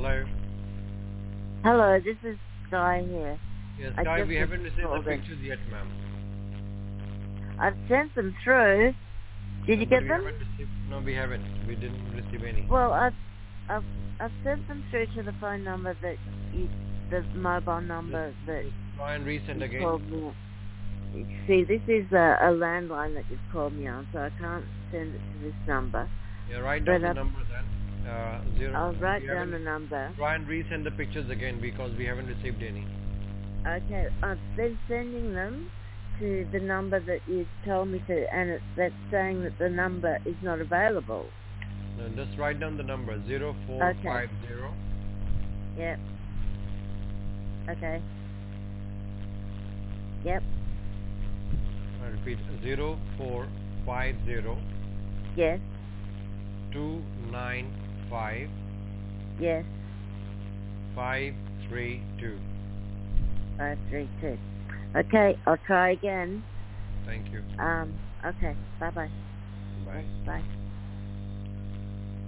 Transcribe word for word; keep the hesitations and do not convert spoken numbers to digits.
Hello. Hello, this is Sky here. Yes, I Guy, just we haven't received the called in. pictures yet, ma'am. I've sent them through. Did No, you but get we them? haven't received. No, we haven't. We didn't receive any. Well, I've I've I've sent them through to the phone number that you, the mobile number that Just try and resend you again. called me. See, this is a, a landline that you've called me on, so I can't send it to this number. Yeah, write down But the I've, number then. Uh, zero. I'll write we down the haven't- number. Try and resend the pictures again because we haven't received any. Okay, I've been sending them to the number that you told me to, and it's that's saying that the number is not available. No, just write down the number zero four five zero. Yep. Okay. Yep. I repeat zero four five zero Yes. two nine five Yes. five three two. Five three two. Okay, I'll try again. Thank you. Um. Okay. Bye bye. Bye. Bye.